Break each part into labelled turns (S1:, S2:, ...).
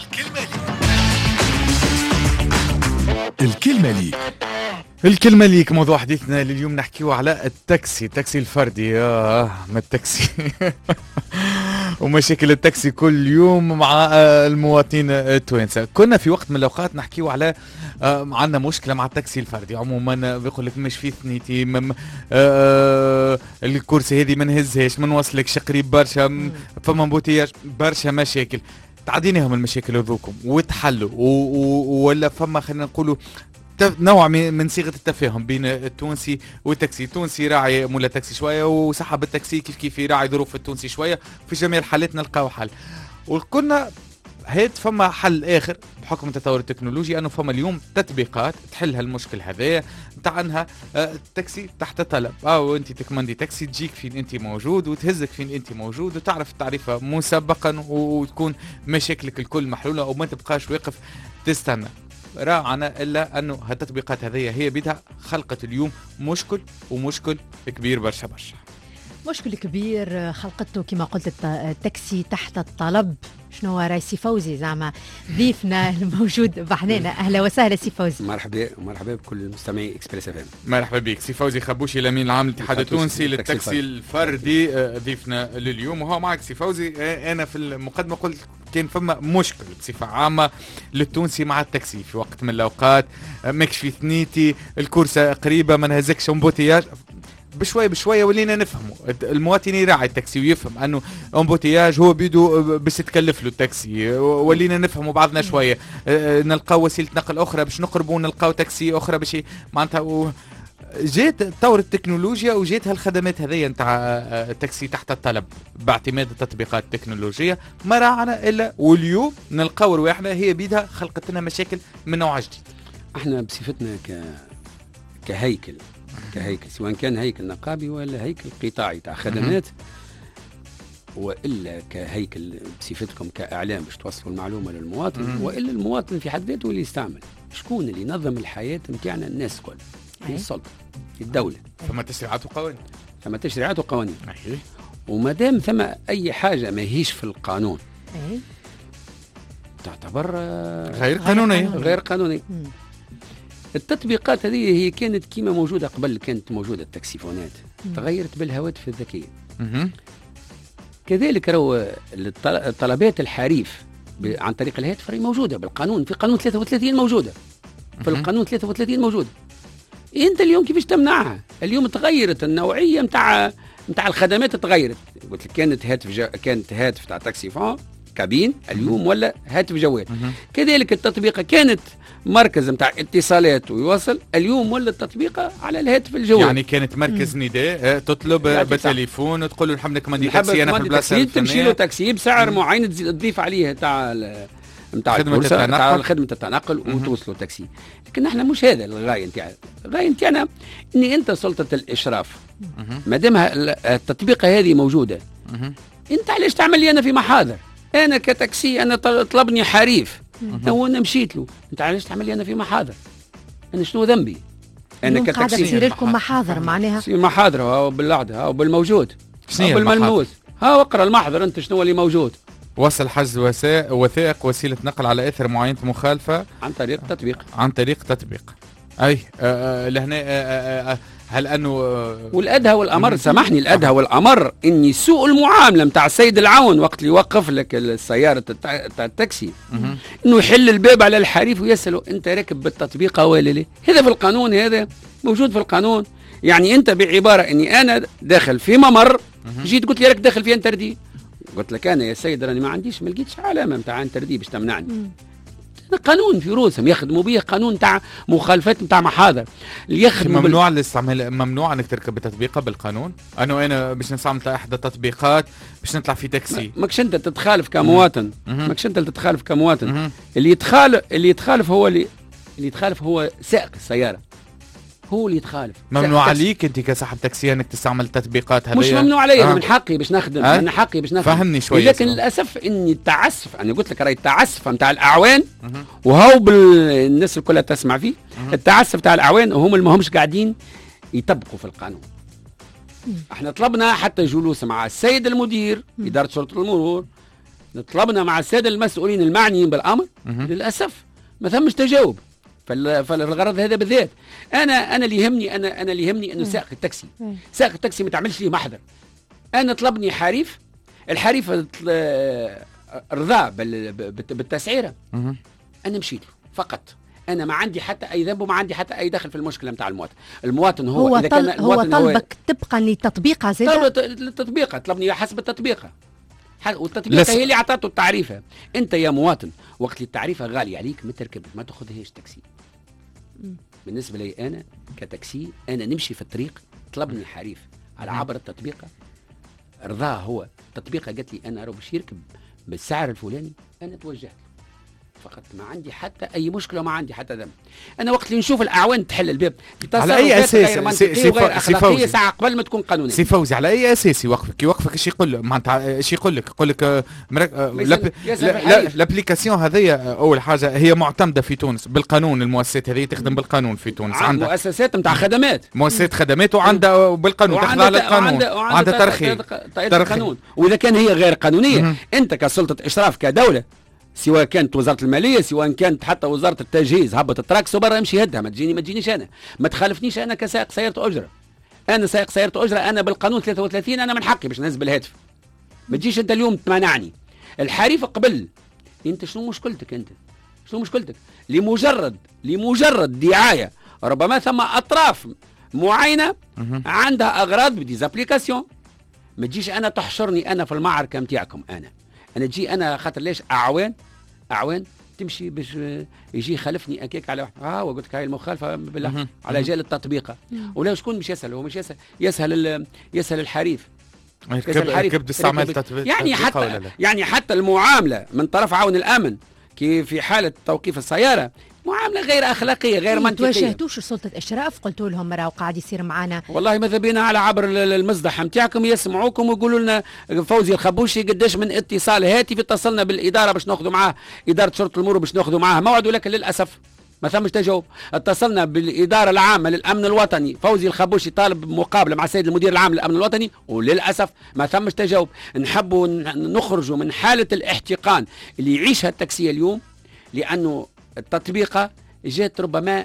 S1: الكلمة ليك. موضوع حديثنا لليوم نحكيو على التاكسي الفردي. ما التاكسي ومشاكل التاكسي كل يوم مع المواطنين التوانسة. كنا في وقت من الأوقات نحكيو على عندنا مشكلة مع التاكسي الفردي عموما، بيقول لك مش في ثنيتي الكرسي هذه ما نهزهاش، ما نوصلكش قريب برشا، فما مبوتياج برشا مشاكل. تعديناهم المشاكل هذوكم وتحلوا ولا فما خلينا نقولوا نوع من صيغه التفاهم بين التونسي والتاكسي. التونسي راعي مولا تاكسي شويه، وصاحب التاكسي كيف يراعي ظروف التونسي شويه. في جميع الحالات نلقاو حل. وقلنا هاد فما حل اخر بحكم تطور التكنولوجيا، انه فما اليوم تطبيقات تحل هالمشكل هذايا نتاع انها التاكسي تحت طلب، وانت تكمندي تاكسي تجيك فين انت موجود وتهزك فين انت موجود، وتعرف التعريفه مسبقا، وتكون مشاكلك الكل محلوله وما تبقاش واقف تستنى. راعنا الا انه هالتطبيقات هذه هي بدها خلقت اليوم مشكل كبير برشا.
S2: مشكل كبير خلقته كما قلت التاكسي تحت الطلب. شنو هو راي سي فوزي زعما ضيفنا الموجود بحنانا؟ اهلا وسهلا سي فوزي.
S3: مرحبا بكل مستمعي اكسبريس اف ام.
S1: مرحبا بك سي فوزي خبوشي، الامين العام للاتحاد التونسي للتاكسي الفردي، ضيفنا لليوم. وهو معك سي فوزي. انا في المقدمه قلت كان فما مشكل بصفه عامه للتونسي مع التاكسي في وقت من الاوقات، ماكش في ثنيتي، الكرسه قريبه، ما نهزكش امبوتياج. بشويه ولينا نفهموا المواطن يراعي التاكسي ويفهم انه امبوتياج هو بيدو باش تكلف له التاكسي. ولينا نفهموا بعضنا شويه، نلقاو وسيله نقل اخرى باش نقربوا، نلقاو تاكسي اخرى باش معناتها جات تطور التكنولوجيا وجات هالخدمات هذيا نتاع التاكسي تحت الطلب باعتماد التطبيقات التكنولوجيه. ما راعنا الا واليوم نلقاو رواحنا هي بيدها خلقت لنا مشاكل من نوع جديد.
S3: احنا بصفتنا كهيكل سواء كان هيكل نقابي ولا هيكل قطاعي تاع خدمات، والا كهيكل بصفتكم كاعلام باش توصلوا المعلومه للمواطن، والا المواطن في حد ذاته اللي يستعمل. شكون اللي ينظم الحياه نتاعنا؟ الناس الكل، السلطه، الدوله.
S1: فما تشريعات وقوانين.
S3: وما دام ثم اي حاجه ما هيش في القانون تعتبر غير قانونيه. التطبيقات هذه هي كانت كيما موجودة قبل، كانت موجودة التاكسيفونات، تغيرت بالهواتف الذكية. كذلك راهو طلبات الحريف عن طريق الهاتف راهي موجودة بالقانون، في قانون 33 موجودة، في القانون 33 موجودة. انت اليوم كيفاش تمنعها؟ اليوم تغيرت النوعية متاع الخدمات، تغيرت. قلت لك كانت هاتف تاع تاكسيفون كابين، اليوم ولا هاتف جوال. كذلك التطبيقة كانت مركز متاع اتصالات ويوصل، اليوم ولا التطبيقة على الهاتف الجوال.
S1: يعني كانت مركز نداء تطلب بالتليفون تقول له نحب نكمندي تاكسي انا في البلاصه الفلانيه،
S3: تمشي له تاكسي بسعر معين تضيف عليه تاع خدمة التنقل وتوصلوا تاكسي. لكن احنا مش هذا الغاية نتاعنا. الغاية نتاعنا اني انت سلطة الاشراف ما دام التطبيقة هذه موجودة، انت علاش تعمل لي انا في محاضر؟ انا كتاكسي انا طلبني حريف وانا مشيت له، انت علاش تعمل لي انا في محاضر؟ انا شنو ذنبي؟ انا كتاكسي
S2: قاعده تصير لكم محاضر معناها
S3: محاضر ها بالقعده ها بالموجود ها بالملموس ها اقرا المحضر انت شنو اللي موجود.
S1: وصل حجز وثائق وسيله نقل على اثر معاينه مخالفه
S3: عن طريق
S1: تطبيق. اي لهنا هل انه
S3: والادهى والامر سامحني، الادهى والامر اني سوء المعامله نتاع سيد العون وقت اللي يوقف لك السياره تاع التاكسي، انه يحل الباب على الحريف ويساله انت راكب بالتطبيق ولا لا؟ هذا في القانون، هذا موجود في القانون. يعني انت بعباره اني انا داخل في ممر، جيت قلت لي راك داخل في انتردي، قلت لك انا يا سيد راني ما لقيتش علامه نتاع انتردي باش تمنعني. قانون في روسهم يخدموا به، قانون تاع مخالفات نتاع محاضر اللي يخدموا
S1: ممنوع الاستعمال، ممنوع انك تركب بتطبيقه بالقانون. انا باش نستعمل احدى التطبيقات باش نطلع في تاكسي،
S3: ماكش انت تتخالف كمواطن، ماكش انت اللي تتخالف كمواطن. اللي يتخالف هو سائق السياره، هو اللي يتخالف.
S1: ممنوع عليك انت كصاحب تاكسي انك تستعمل التطبيقات هذه؟
S3: مش ممنوع علي، من حقي باش نخدم، من حقي باش نخدم.
S1: فهمني شويه.
S3: لكن للاسف اني التعسف، انا قلت لك راهي التعسف نتاع الاعوان وهو الناس الكل تسمع فيه، التعسف تاع الاعوان وهم اللي ماهمش قاعدين يطبقوا في القانون. احنا طلبنا حتى جلوس مع السيد المدير اداره شرطه المرور، طلبنا مع الساده المسؤولين المعنيين بالامر، للاسف ما ثمش تجاوب. فالغرض هذا بالذات انا اللي يهمني، انا اللي يهمني انه سائق التاكسي ما تعملش لي محضر. انا طلبني حريف، الحريف رضا بالتسعيره، انا مشيت له فقط. انا ما عندي حتى اي ذنب وما عندي حتى اي دخل في المشكله نتاع المواطن. هو اذا كان المواطن
S2: طلبك طبقا لتطبيقها،
S3: التطبيقه طلبني حسب التطبيقه، والتطبيقه هي اللي اعطته التعريفه. انت يا مواطن وقت اللي التعريفه غاليه عليك ما تركب، ما تاخذهاش تاكسي. بالنسبه لي انا كتاكسي، انا نمشي في الطريق طلبني الحريف على عبر التطبيقه، رضاه هو التطبيقه قالت لي انا باش يركب بالسعر الفلاني، انا توجهت فقط، ما عندي حتى اي مشكله وما عندي حتى ذنب. انا وقت اللي نشوف الاعوان تحل الباب
S1: على اي اساس
S3: غير منطقيه وغير اخلاقيه ساعه قبل ما تكون قانونيه.
S1: سي فوزي على اي اساس يوقفك ايش يقول له؟ معناتها ايش يقول لك الابليكاسيون هذه اول حاجه هي معتمده في تونس بالقانون، المؤسسات هذه تخدم بالقانون في تونس، عندها
S3: مؤسسات نتاع خدمات،
S1: مؤسسات خدمات، وعندها بالقانون تخضع على القانون، وعندها ترخيص
S3: قانون. واذا كان هي غير قانونيه انت كسلطه اشراف كدوله، سواء كانت وزاره الماليه سواء كانت حتى وزاره التجهيز، هبط التراكس وبرا امشي هدها، ما تجينيش انا، ما تخالفنيش انا كسائق سياره اجره. انا سائق سياره اجره، انا بالقانون 33 انا من حقي باش نهز بالهاتف. ما تجيش انت اليوم تمانعني. الحريف قبل، انت شنو مشكلتك؟ انت شنو مشكلتك؟ لمجرد دعايه، ربما ثم اطراف معينه عندها اغراض بديزابليكاسيون. ما تجيش انا تحشرني انا في المعركه نتاعكم. انا تجي انا خاطر ليش اعوان تمشي باش يجي خلفني اكيك على واحد وقلت لك هاي المخالفه بالله على جال التطبيقه. ولا شكون مش يسهل؟ هو مش يسهل الحريف.
S1: كيف تستعمل
S3: يعني حتى المعامله من طرف عون الامن كي في حاله توقيف السياره معامله غير اخلاقيه غير منطقيه.
S2: تواجهتوش سلطه اشراف قلتوا لهم راهو قاعد يصير معنا؟
S3: والله ماذا بينا على عبر المصدح نتاعكم يسمعوكم ويقولوا لنا فوزي الخبوشي قداش من اتصال هاتفي اتصلنا بالاداره باش ناخذوا معاه، اداره شرطه المرور باش ناخذوا معاه موعد، ولكن للاسف ما ثمش تجاوب. اتصلنا بالاداره العامه للامن الوطني، فوزي الخبوشي طالب مقابله مع السيد المدير العام للامن الوطني، وللاسف ما ثمش تجاوب. نحبوا نخرجوا من حاله الاحتقان اللي يعيشها التاكسيه اليوم، لانه التطبيقه جات ربما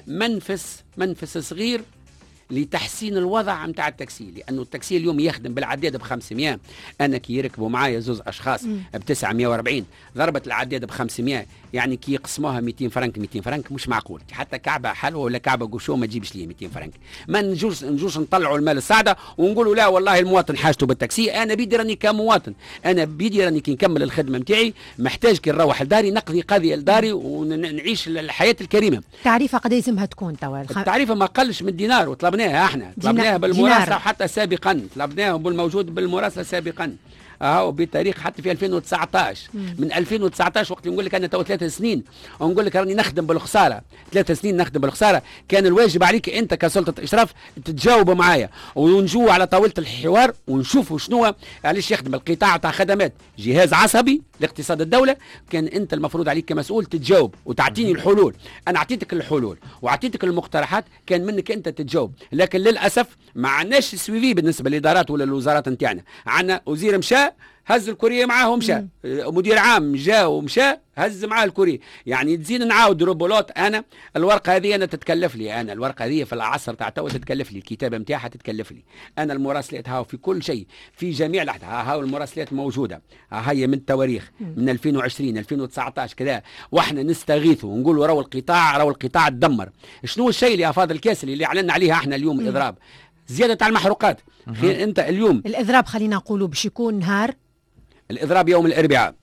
S3: منفس صغير لتحسين الوضع نتاع التاكسي، لانه التاكسي اليوم يخدم بالعداد ب 500، انا كي يركبوا معايا زوز اشخاص ب 940 ضربت العداد ب 500، يعني كي يقسموها 200 فرنك مش معقول. حتى كعبه حلوه ولا كعبه قشو ما تجيبش لي 200 فرنك. ما نجوش نطلعوا المال السعده ونقولوا لا والله المواطن حاجته بالتاكسي. انا بيدي راني كمواطن، انا بيدي راني كي نكمل الخدمه نتاعي محتاج كي نروح لداري نقضي قضيه لداري ونعيش الحياه الكريمه.
S2: التعريفه قد يلزمها تكون توا؟
S3: التعريفه ما قلش من دينار، وطلبناها احنا، طلبناها بالمراسله حتى سابقا، طلبناها بالموجود بالمراسله سابقا بتاريخ حتى في 2019. من 2019 وقت نقول لك انا تو 3 سنين ونقول لك راني نخدم بالخساره، 3 سنين نخدم بالخساره، كان الواجب عليك انت كسلطه اشراف تتجاوبوا معايا ونجوا على طاوله الحوار ونشوفوا شنو علاش يخدم القطاع تاع خدمات جهاز عصبي لاقتصاد الدوله. كان انت المفروض عليك كمسؤول تتجاوب وتعطيني الحلول. انا اعطيتك الحلول واعطيتك المقترحات، كان منك انت تتجاوب، لكن للاسف ما عندناش سويفي بالنسبه للادارات ولا الوزارات نتاعنا. عندنا وزير مشى هز الكوريه معاه ومشى، مدير عام جاء ومشى هز معاه الكوريه، يعني تزيد نعاود روبولوت. انا الورقه هذه انا تتكلف لي، انا الورقه هذه في العصر تاع تو تتكلف لي، الكتابه نتاعها تتكلف لي، انا المراسلات هاو في كل شيء في جميع هاو المراسلات موجوده، هي من التواريخ من 2020 2019 كذا، واحنا نستغيثوا ونقولوا راهو القطاع تدمر. شنو الشيء اللي افاضل الكاسلي اللي اعلنا عليها احنا اليوم؟ الاضراب، زياده على المحروقات. انت اليوم
S2: الاضراب خلينا نقولوا باش يكون نهار
S3: الإضراب يوم الأربعاء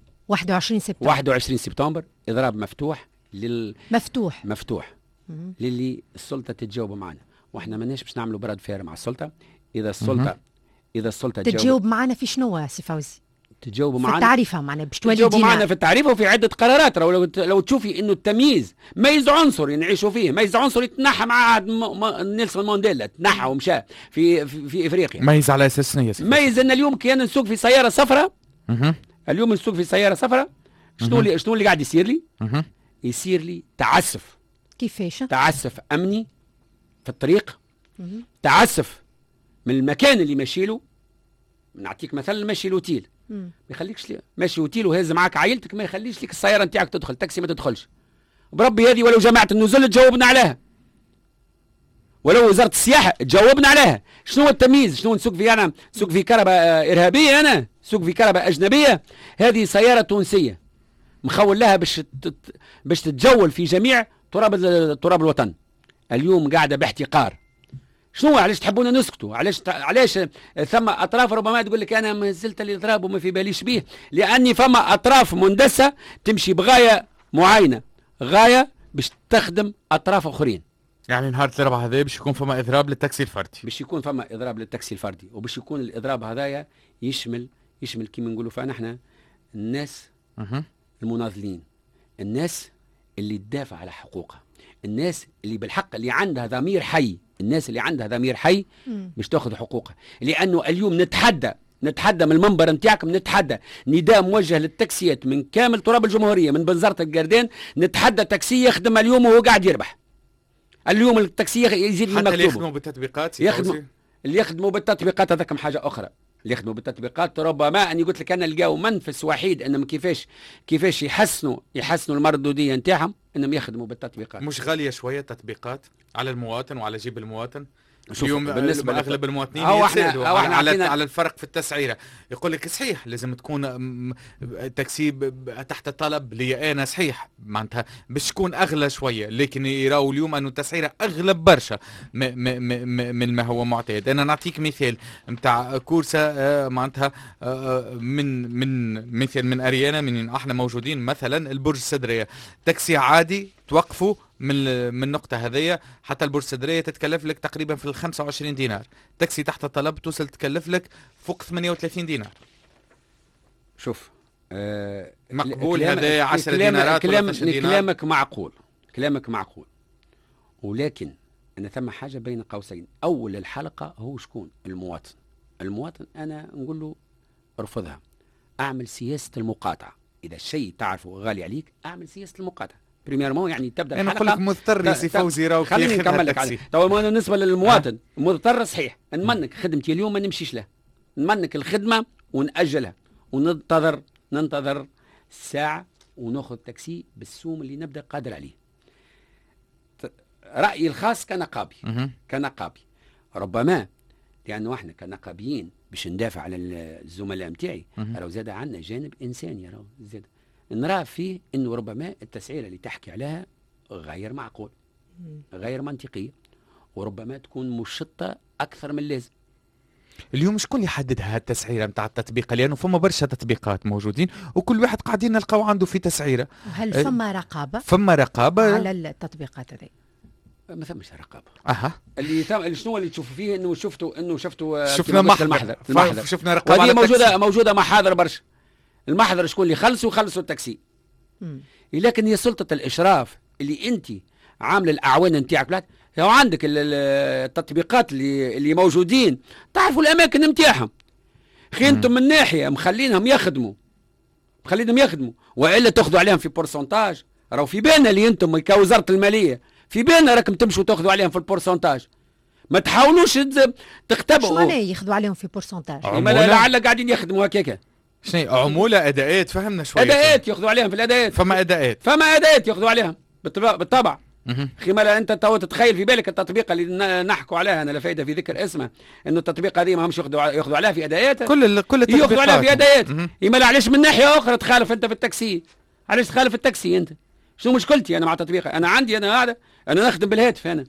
S2: 21
S3: سبتمبر إضراب مفتوح مفتوح للي السلطة تتجاوب معنا، واحنا ماناش باش نعملوا برد فير مع السلطة. إذا السلطة
S2: تتجاوب معنا في شنو سي فوزي؟
S3: تجاوبوا معنا
S2: في التعريفة معنا باش
S3: تجاوبوا معنا في التعريفة وفي عدة قرارات. لو تشوفي إنه التمييز ميز عنصر نعيشوا فيه، ميز عنصر يتنحى مع نيلسون مانديلا، تنحى ومشى في إفريقيا.
S1: ميز على أساس
S3: ميز أن اليوم كي أنا نسوق في سيارة صفراء، اليوم نسوق في سيارة صفراء، شنو اللي قاعد يصير لي؟ يصير لي تعسف.
S2: كيفاش؟
S3: تعسف أمني في الطريق، تعسف من المكان اللي ماشي له. نعطيك مثلا ماشي لوتيل، ما يخليكش ماشي اوتيل وهز معاك عائلتك، ما يخليش لك السياره نتاعك تدخل، تاكسي ما تدخلش. بربي هذه ولو جماعه النزل تجاوبنا عليها، ولو وزاره السياحه تجاوبنا عليها. شنو التمييز؟ شنو نسوق في انا نسوق في كهرباء ارهابيه، انا نسوق في كهرباء اجنبيه؟ هذه سياره تونسيه مخول لها باش تتجول في جميع تراب الوطن. اليوم قاعده باحتقار. شنو علاش تحبونا نسكتوا؟ علاش ثم اطراف ربما تقول لك انا ما زلت الاضراب وما في باليش بيه؟ لاني فما اطراف مندسه تمشي بغايه معينه، غايه باش تخدم اطراف اخرين.
S1: يعني نهار الاربعاء هذا باش يكون فما اضراب للتاكسي الفردي،
S3: باش يكون فما اضراب للتاكسي الفردي، وباش يكون الاضراب هذايا يشمل كيما نقولوا فنحن الناس المناضلين، الناس اللي تدافع على حقوقها، الناس اللي بالحق اللي عندها ضمير حي، الناس اللي عندها ضمير حي باش تاخذ حقوقها. لانه اليوم نتحدى من المنبر نتاعكم، نتحدى نداء موجه للتاكسيات من كامل تراب الجمهوريه، من بنزرة القردين، نتحدى تاكسي يخدم اليوم وهو قاعد يربح. اليوم التاكسي يزيد من مكتوبه،
S1: حتى اللي يخدموا بالتطبيقات
S3: اللي يخدموا بالتطبيقات هذاك حاجه اخرى. اللي يخدموا بالتطبيقات ربما اني قلت لك انا لقاو منفس وحيد انهم كيفاش يحسنوا المردوديه نتاعهم، انهم يخدموا بالتطبيقات.
S1: مش غاليه شويه التطبيقات على المواطن وعلى جيب المواطن؟
S3: اليوم
S1: بالنسبه اغلب المواطنين يسالوا على الفرق في التسعيره، يقول لك صحيح لازم تكون تاكسي تحت الطلب لي انا، صحيح معناتها باش تكون اغلى شويه، لكن يراو اليوم انه التسعيره اغلب برشا من ما هو معتاد. انا نعطيك مثال نتاع كورسه معناتها من مثال من اريانا، من احنا موجودين مثلا البرج السدريه، تاكسي عادي توقفوا من النقطة هذية حتى البورصة السدرية تتكلف لك تقريبا في 25 دينار، تاكسي تحت الطلب توصل تكلف لك فوق 38 دينار.
S3: شوف
S1: مقبول هذا 10 دينارات ولا 12 دينار؟
S3: كلامك معقول، ولكن أنا ثم حاجة بين قوسين. أول الحلقة هو شكون؟ المواطن أنا نقول له ارفضها، أعمل سياسة المقاطعة. إذا الشيء تعرفه غالي عليك أعمل سياسة المقاطعة. بريميرمون يعني تبدا
S1: انا نقول لك مضطر يا سي فوزي راهو
S3: خليني نكمل لك عليه. تو بالنسبه للمواطن مضطر صحيح، نمنك خدمتي اليوم ما نمشيش له، نمنك الخدمه ونأجلها وننتظر ساعه وناخذ تاكسي بالسوم اللي نبدا قادر عليه. رايي الخاص كنقابي ربما، لانه احنا كنقابيين باش ندافع على الزملاء نتاعي، راهو زاد عندنا جانب انساني، راهو زاد نرى فيه انه ربما التسعيره اللي تحكي عليها غير معقول، غير منطقيه، وربما تكون مشطه اكثر من اللازم.
S1: اليوم شكون اللي يحددها التسعيره نتاع التطبيق؟ لانه فما برشا تطبيقات موجودين وكل واحد قاعدين نلقاو عنده في تسعيره.
S2: هل فما رقابه؟
S1: فما رقابه
S2: على التطبيقات هذه؟
S3: ما ثمش رقابه.
S2: اللي
S3: شنو اللي تشوفوا فيه انه شفتوا
S1: شفنا محضر شفنا رقابه،
S3: وهذه موجوده محاضر برشا. المحضر شكون اللي يخلصوا التاكسي. لكن هي سلطه الاشراف اللي انت عامل الاعوان نتاعك، لو عندك التطبيقات اللي موجودين تعرفوا الاماكن نتاعهم. انتم من ناحيه مخلينهم يخدموا والا تاخذوا عليهم في بورسنتاج. راهو في بالنا اللي انتم كوزاره الماليه في بالنا راكم تمشوا تاخذوا عليهم في البورسنتاج، ما تحاولوش تختبئوا.
S2: شو معناه ياخذوا عليهم في بورسنتاج؟
S3: لعل قاعدين يخدموا هكاك.
S1: شنو عموله اداءات؟ فهمنا شويه.
S3: اداءات ياخذوا عليهم في الاداءات.
S1: فما اداءات
S3: ياخذوا عليها بالطبع. اخي ما انت تتخيل في بالك التطبيق اللي نحكوا عليها، انا لا فايده في ذكر اسمه، انه التطبيق هذه ما همش ياخذوا عليها في اداءات.
S1: كل التطبيقات
S3: ياخذوا عليها في اداءات. يما علاش من ناحيه اخرى تخالف انت في التاكسي؟ علاش تخالف التاكسي انت؟ شنو مشكلتي انا مع التطبيق؟ انا عندي انا نخدم بالهاتف انا.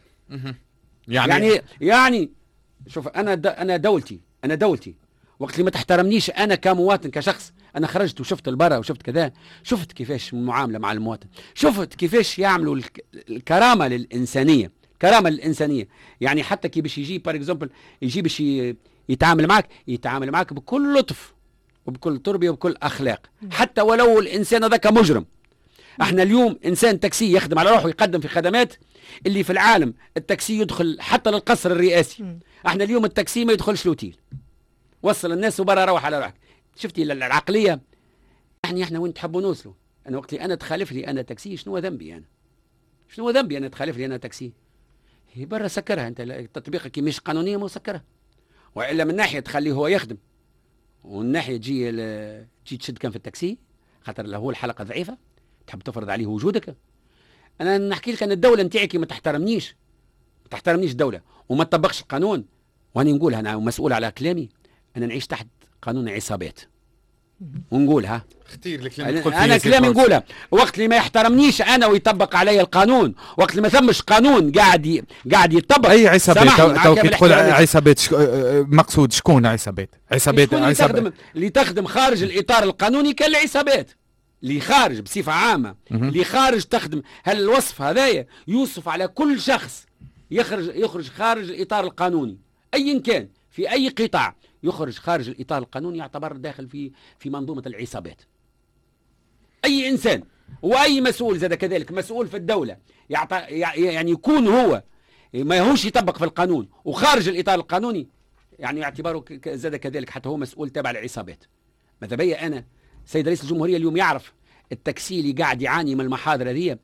S3: يعني شوف انا دولتي وقت اللي ما تحترمنيش انا كمواطن كشخص، انا خرجت وشفت البرا وشفت كذا، شفت كيفاش المعامله مع المواطن، شفت كيفاش يعملوا الكرامه للانسانيه. يعني حتى كي باش يجي بار اكزومبل يجي باش يتعامل معك بكل لطف وبكل تربيه وبكل اخلاق، حتى ولو الانسان هذاك مجرم. احنا اليوم انسان تاكسي يخدم على روحه ويقدم في خدمات اللي في العالم التاكسي يدخل حتى للقصر الرئاسي. احنا اليوم التاكسي ما يدخلش لوتيل، وصل الناس وبرا روح على روحك. شفتي العقليه؟ احنا وين تحبوا نوصلوا؟ انا وقت اللي انا تخالف لي انا تاكسي، شنو ذنبي انا تخالف لي انا تاكسي؟ هي برا سكرها انت، تطبيقك مش قانونيه ما سكرها، والا من ناحيه تخليه هو يخدم والناحيه تجي تشد كان في التاكسي خاطر هو الحلقه ضعيفه تحب تفرض عليه وجودك. انا نحكي لك ان الدوله نتاعك ما تحترمنيش الدوله وما تطبقش القانون، وانا نقولها انا مسؤول على كلامي، انا نعيش تحت قانون عصابات ونقولها
S1: اختير الكلام
S3: انا كلامي نقولها. وقت اللي ما يحترمنيش انا ويطبق علي القانون، وقت اللي ما ثمش قانون قاعد يطبق
S1: اي عصابات تو تقول عصابات مقصود شكون عصابات
S3: اللي تخدم خارج الاطار القانوني كالعصابات اللي خارج بصفه عامه اللي خارج تخدم. هل الوصف هذايا يوصف على كل شخص يخرج خارج الاطار القانوني ايا كان في اي قطاع يخرج خارج الاطار القانوني يعتبر داخل في منظومه العصابات. اي انسان واي مسؤول زاد كذلك مسؤول في الدوله يعني يكون هو ما يهوش يطبق في القانون وخارج الاطار القانوني يعني يعتبره زاد كذلك حتى هو مسؤول تابع العصابات. ماذا بي انا سيد رئيس الجمهوريه اليوم يعرف التكسي اللي قاعد يعاني من المحاضره هذه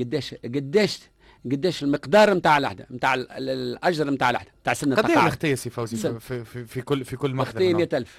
S3: قداش المقدار نتاع الوحده نتاع الاجر نتاع الوحده نتاع سن
S1: التقاعد. قد ايه الاختيه سي فوزي في كل مخدر؟
S3: اختيه 100,000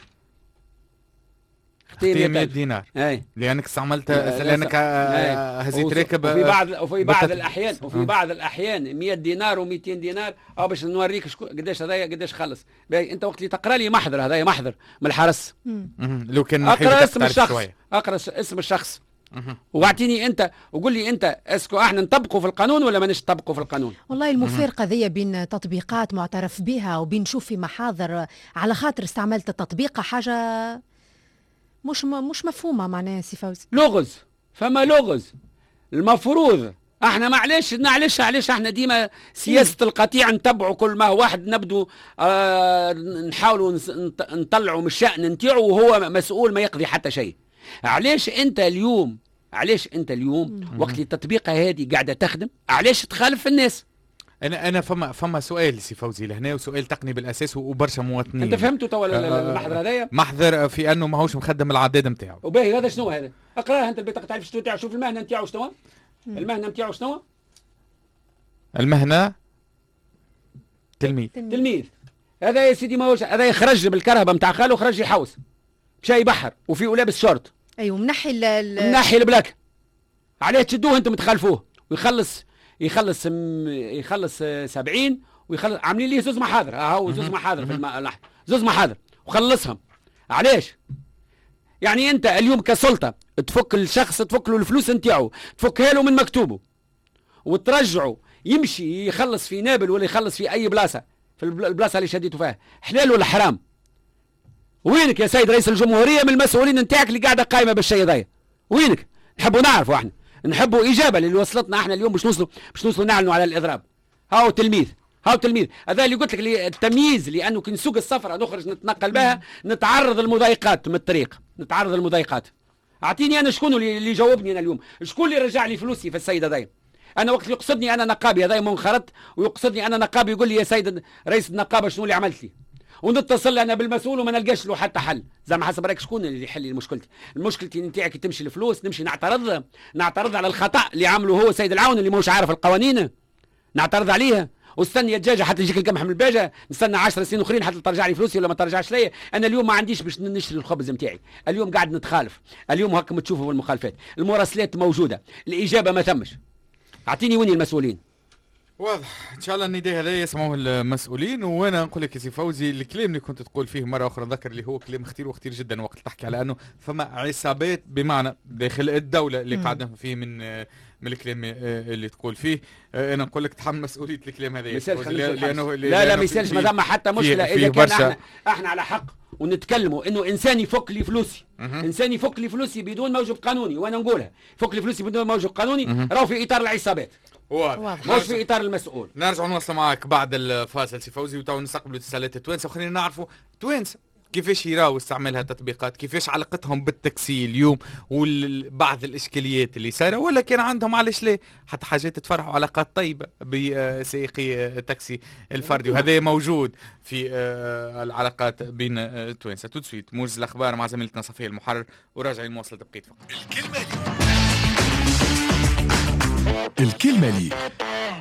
S1: 100 دينار.
S3: اي
S1: لانك استعملت لانك هزيت راكب.
S3: وفي بعض الاحيان 100 دينار و200 دينار باش نوريك قداش هذايا قداش خلص. انت وقت اللي تقرا لي محضر هذايا محضر من الحرس
S1: لو كان
S3: اقرا اسم الشخص اسم الشخص واعطيني انت وقول لي انت اسكو احنا نطبقوا في القانون ولا ما نطبقوا في القانون.
S2: والله المفارقه ذي بين تطبيقات معترف بها وبين نشوف في محاضر على خاطر استعملت التطبيق حاجه مش مفهومه معناها سي فوزي.
S3: لغز فما لغز. المفروض احنا معلش احنا ديما سياسه القطيع نتبعوا كل ما واحد نبدو نحاولوا نطلعوا من الشأن نتاعو وهو مسؤول ما يقضي حتى شيء. علاش انت اليوم وقت التطبيقه هذه قاعده تخدم علاش تخالف الناس؟
S1: انا فما سؤال سي فوزي لهنا وسؤال تقني بالاساس وبرشا مواطنين.
S3: انت فهمتوا توا المحضر هذايا؟
S1: محضر في انه ماهوش مخدم العداد نتاعو.
S3: وباهي هذا شنو هذا؟ اقراه انت البطاقه تعرف شنو تاعو. شوف المهنه نتاعو شنو؟ المهنه نتاعو شنو؟
S1: المهنه
S3: تلميذ. هذا يا سيدي ماهوش هذا يخرج بالكرهبه نتاع خاله خرج يحوس مشى بحر وفي لابس شورت.
S2: ايوه منحي
S3: البلاك. عليه تشدوه انتم تخالفوه يخلص 70 ويخلص عاملين ليه زوز محاضر. هاو زوز محاضر في زوز محاضر وخلصهم. علاش؟ يعني انت اليوم كسلطه تفك الشخص تفك له الفلوس نتاعو تفكها له من مكتوبه وترجعه يمشي يخلص في نابل ولا يخلص في اي بلاصه في البلاصه اللي شديته فيها. حلال ولا حرام؟ وينك يا سيد رئيس الجمهوريه من المسؤولين نتاعك اللي قاعده قايمه بالشيء هذايا؟ وينك؟ نحبوا نعرفوا احنا نحبوا اجابه اللي وصلتنا احنا اليوم باش نوصلوا نعلنوا على الاضراب. هاو تلميذ هذا اللي قلت لك التمييز لانه كي نسوق السفره نخرج نتنقل بها نتعرض المضايقات من الطريق اعطيني انا شكون اللي يجاوبني انا اليوم؟ شكون اللي رجع لي فلوسي في السيد هذايا؟ انا وقت اللي يقصدني انا نقابي هذايا منخرط ويقصدني انا نقابي يقول لي يا سيد رئيس النقابه شنو اللي عملت لي؟ ونتصل انا بالمسؤول وما نلقاش له حتى حل. زعما حسب رايك شكون اللي يحل لي مشكلتي نتاعك تمشي الفلوس نمشي نعترض على الخطا اللي عمله هو سيد العون اللي ماهوش عارف القوانين نعترض عليها واستني يا دجاجه حتى يجيك القمح من الباجه نستنى 10 سنين اخرين حتى ترجع لي فلوسي ولا ما ترجعش لي. انا اليوم ما عنديش باش نشتري الخبز نتاعي. اليوم قاعد نتخالف. اليوم هكا تشوفوا المخالفات المراسلات موجوده الاجابه ما تمش. اعطيني وين المسؤولين؟
S1: واضح ان شاء الله النداء هذا يسمعوه المسؤولين. وانا نقول لك يا سي فوزي الكلام اللي كنت تقول فيه مره اخرى ذكر اللي هو كلام خطير وخطير جدا وقت تحكي على انه فما عصابات بمعنى داخل الدوله اللي قاعده فيه من الكلام اللي تقول فيه. انا نقول لك تحمل مسؤوليه الكلام هذا
S3: لانه لا ما يصيرش ما ثم حتى مشكله اذا كان احنا على حق ونتكلموا انه انسان يفك لي فلوسي انسان يفك لي فلوسي بدون موجب قانوني وانا نقولها يفك لي فلوسي بدون موجب قانوني راهو في اطار العصابات مش في اطار المسؤول.
S1: نرجع نوصل معك بعد الفاصل سي فوزي وتو نستقبلوا اتصالات التوانسه وخلينا نعرفوا توانسه كيفاش يراو استعمالها تطبيقات كيفاش علاقتهم بالتاكسي اليوم وبعض الاشكاليات اللي صايره ولا كان عندهم علاش لا حتى حاجات تفرحوا علاقات طيبه بسائقي التاكسي الفردي وهذا موجود في العلاقات بين التوانسه. تو سويت موجز الاخبار مع زميلتنا صفيه المحرر وراجعين مواصله بقيه فقط.
S4: الكلمه لي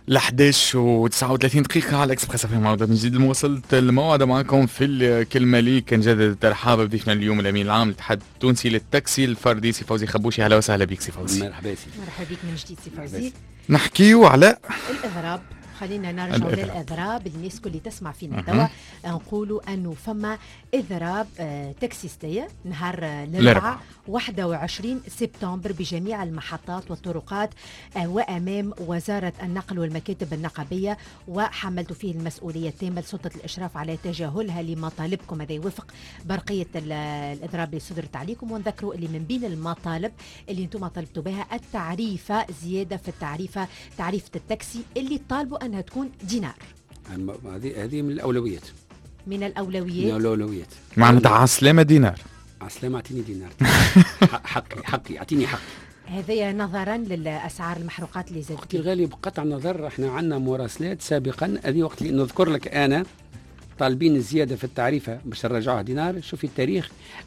S1: 11:39 دقيقة على اكسبريس في موعد من جديد. وصلت الموعد معكم في الكلمة لي. كنجدد الترحاب بضيفنا اليوم الأمين العام للاتحاد التونسي للتاكسي الفردي سي فوزي خبوشي. أهلا وسهلا بك سي فوزي.
S3: مرحبا سي.
S2: مرحبا بك من جديد سي فوزي.
S1: نحكيو على
S2: الإضراب. خلينا نرجع للإضراب. الناس كل تسمع فينا توا نقولوا أنه فما إضراب تاكسيستية نهار الأربعاء 21 سبتمبر بجميع المحطات والطرقات وأمام وزارة النقل والمكاتب النقبية، وحملت فيه المسؤولية التامة لسلطة الإشراف على تجاهلها لمطالبكم. هذا يوفق برقية الإضراب اللي صدرت عليكم. ونذكروا اللي من بين المطالب اللي انتم طلبتوا بها التعريفة، زيادة في التعريفة، تعريفة التاكسي اللي طالبوا أنها تكون دينار.
S3: هذه من الأولويات.
S2: من الأولويات.
S1: معناتها عسلامة دينار.
S3: عسلامة اعطيني دينار. حقي اعطيني حقي.
S2: هذا نظرا للأسعار المحروقات اللي زادت.
S3: اختي الغالية بقطع النظر احنا عندنا مراسلات سابقا. هذه وقت اللي نذكر لك انا طالبين الزيادة في التعريفة باش نرجعوها دينار. شوفي التاريخ